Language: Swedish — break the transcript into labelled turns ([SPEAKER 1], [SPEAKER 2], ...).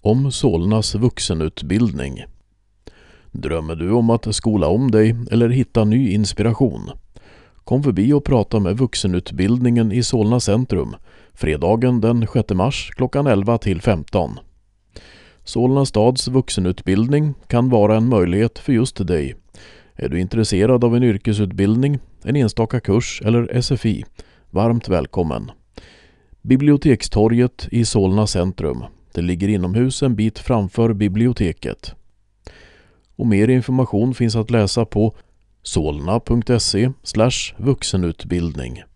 [SPEAKER 1] om Solnas vuxenutbildning. Drömmer du om att skola om dig eller hitta ny inspiration? Kom förbi och prata med vuxenutbildningen i Solna centrum fredagen den 6 mars klockan 11 till 15. Solna stads vuxenutbildning kan vara en möjlighet för just dig. Är du intresserad av en yrkesutbildning, en enstaka kurs eller SFI? Varmt välkommen. Bibliotekstorget i Solna centrum. Det ligger inomhus en bit framför biblioteket. Och mer information finns att läsa på solna.se/vuxenutbildning.